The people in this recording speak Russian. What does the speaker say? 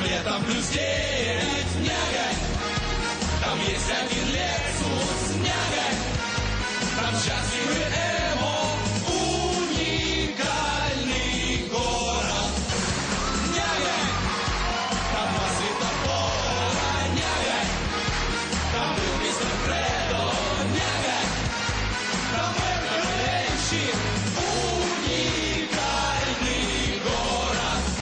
Там летом плюс 9 мягонь. Там есть один Lexus мягонь. Там счастливы